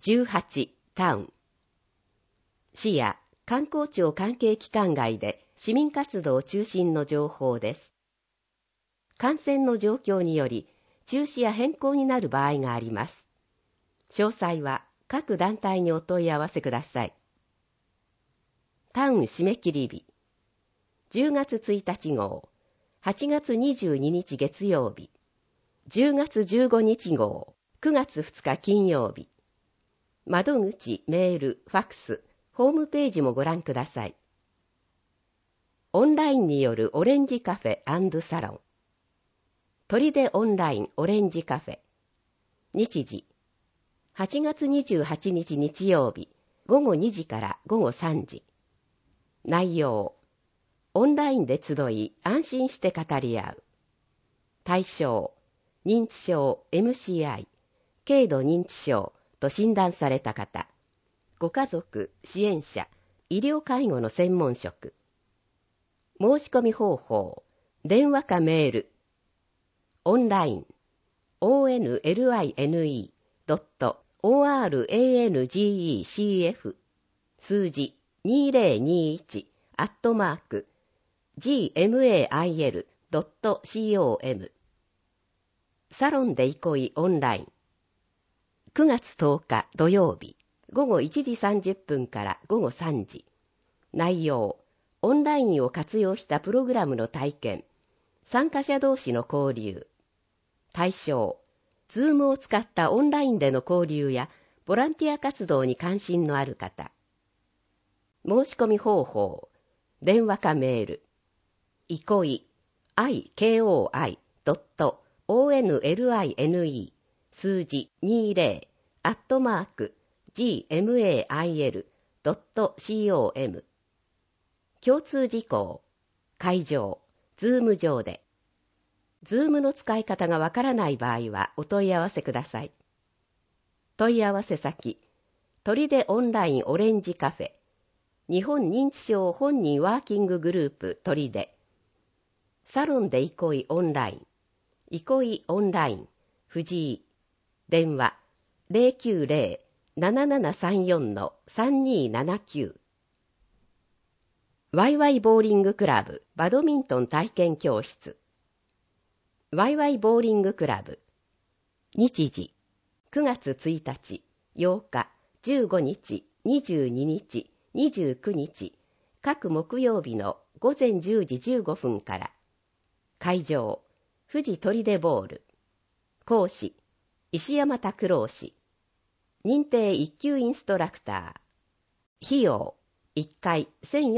18タウン。市や観光庁関係機関外で市民活動中心の情報です。感染の状況により中止や変更になる場合があります。詳細は各団体にお問い合わせください。タウン締め切り日。10月1日号、8月22日月曜日、10月15日号、9月2日金曜日。窓口、メール、ファックス、ホームページもご覧ください。オンラインによるオレンジカフェ&サロン。砦オンラインオレンジカフェ。日時。8月28日日曜日、午後2時から午後3時。内容。オンラインで集い、安心して語り合う。対象。認知症、MCI、軽度認知症と診断された方。ご家族、支援者、医療介護の専門職。申し込み方法。電話かメール。オンライン。online.orangecf 数字2021@gmail.com サロンで憩いオンライン。9月10日土曜日午後1時30分から午後3時。内容。オンラインを活用したプログラムの体験。参加者同士の交流。対象。ズームを使ったオンラインでの交流やボランティア活動に関心のある方。申し込み方法。電話かメール。憩い ikoi.online 数字20@gmail.com 共通事項。会場。ズーム上で。ズームの使い方がわからない場合はお問い合わせください。問い合わせ先。砦オンラインオレンジカフェ。日本認知症本人ワーキンググループ砦。サロンで憩いオンライン。憩いオンライン。藤井。電話。090-7734-3279。ワイワイボーリングクラブバドミントン体験教室。ワイワイボーリングクラブ。日時。9月1日、8日、15日、22日、29日、各木曜日の午前10時15分から。会場。富士砦ボール。講師。石山拓郎氏。認定1級インストラクター。費用。1回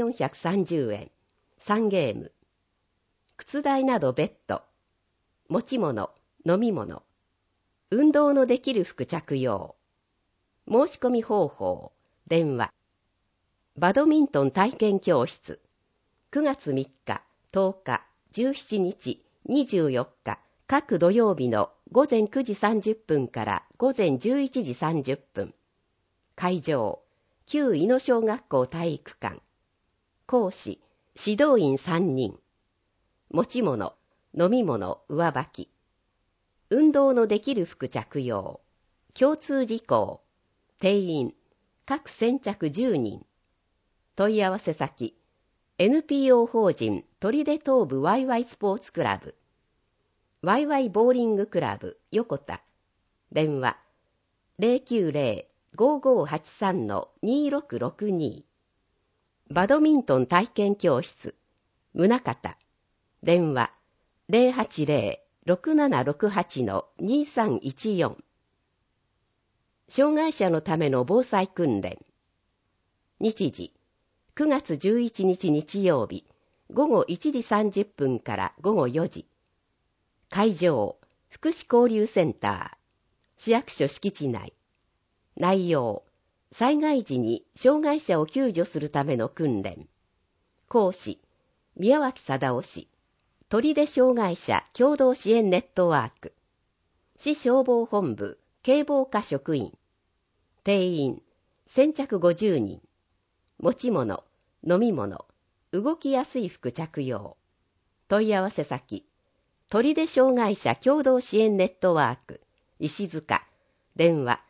1430円。3ゲーム。靴代など別途。持ち物、飲み物。運動のできる服着用。申し込み方法。電話。バドミントン体験教室。9月3日、10日、17日、24日、各土曜日の午前9時30分から午前11時30分。会場。旧井野小学校体育館。講師。指導員3人。持ち物、飲み物、上履き。運動のできる服着用。共通事項。定員。各先着10人。問い合わせ先。NPO 法人砦東部ワイワイスポーツクラブ。ワイワイボーリングクラブ横田。電話。090-5583-2662。バドミントン体験教室。宗方。電話。080-6768-2314。障害者のための防災訓練。日時。9月11日日曜日、午後1時30分から午後4時。会場。福祉交流センター。市役所敷地内。内容。災害時に障害者を救助するための訓練。講師。宮脇貞夫氏。砦障害者共同支援ネットワーク。市消防本部警防課職員。定員。先着50人。持ち物、飲み物、動きやすい服着用。問い合わせ先。砦障害者共同支援ネットワーク。石塚。電話。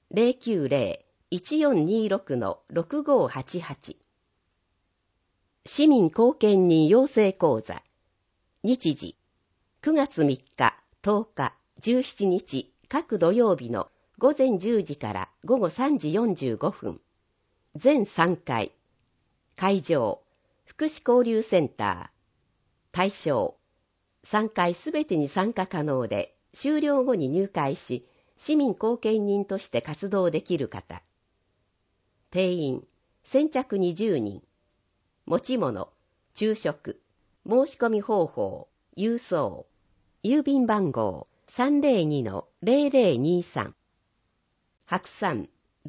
090-1426-6588。市民貢献人養成講座。日時、9月3日、10日、17日、各土曜日の午前10時から午後3時45分。全3回。会場、福祉交流センター。対象、3回すべてに参加可能で、終了後に入会し、市民貢献人として活動できる方。定員、先着20人。持ち物、昼食、申し込み方法、郵送、郵便番号 302-0023。白山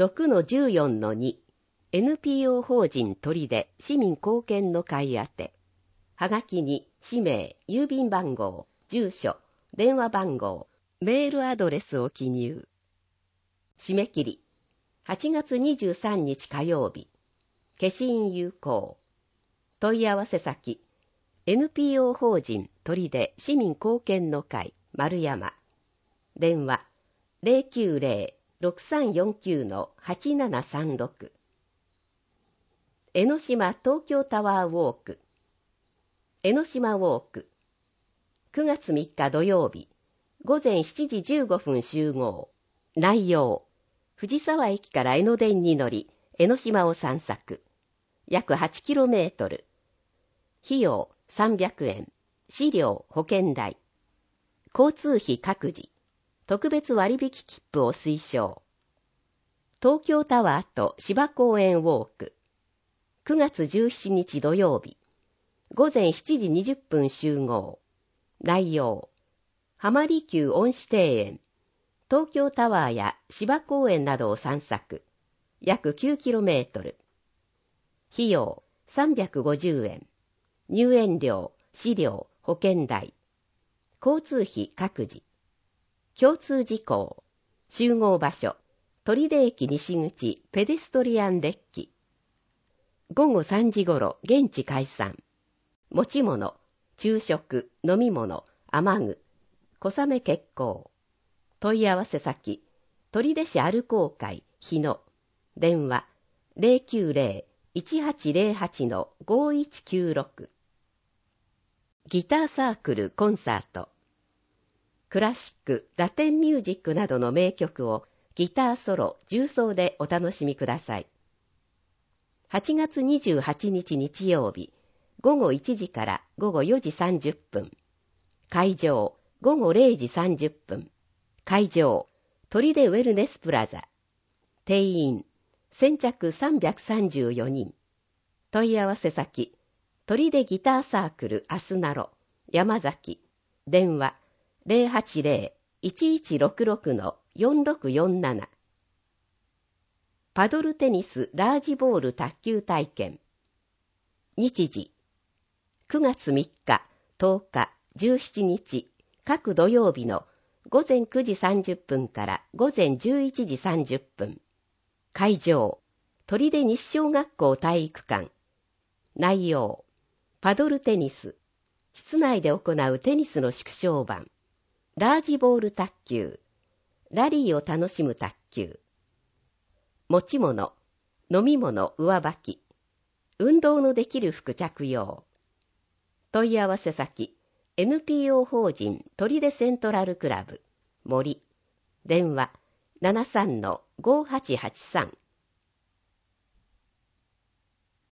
6-14-2。NPO 法人砦市民貢献の会宛て。はがきに氏名、郵便番号、住所、電話番号、メールアドレスを記入。締め切り、8月23日火曜日。消印有効。問い合わせ先、NPO 法人砦市民貢献の会丸山。電話、090-6349-8736。江ノ島東京タワーウォーク。江ノ島ウォーク。9月3日土曜日。午前7時15分集合。内容。藤沢駅から江ノ電に乗り、江ノ島を散策。約 8km。費用300円。飼料、保険代。交通費各自。特別割引切符を推奨。東京タワーと芝公園ウォーク。9月17日土曜日。午前7時20分集合。内容。浜離宮恩賜庭園。東京タワーや芝公園などを散策。約 9km。費用350円。入園料、飼料、保険代。交通費各自。共通事項。集合場所。砦駅西口ペデストリアンデッキ。午後3時頃、現地解散。持ち物、昼食、飲み物、雨具、小雨決行。問い合わせ先、砦市アルコー会、日野。電話、090-1808-5196。ギターサークルコンサート。クラシック、ラテンミュージックなどの名曲をギターソロ、重奏でお楽しみください。8月28日日曜日、午後1時から午後4時30分。会場、午後0時30分。会場、砦ウェルネスプラザ。定員、先着334人。問い合わせ先、砦ギターサークルアスナロ、山崎。電話、080-1166-4647。パドルテニスラージボール卓球体験。日時、9月3日、10日、17日、各土曜日の午前9時30分から午前11時30分。会場、砦西小学校体育館。内容、パドルテニス。室内で行うテニスの縮小版。ラージボール卓球。ラリーを楽しむ卓球。持ち物、飲み物、上履き。運動のできる服着用。問い合わせ先、NPO 法人砦セントラルクラブ、森。電話、73-5883。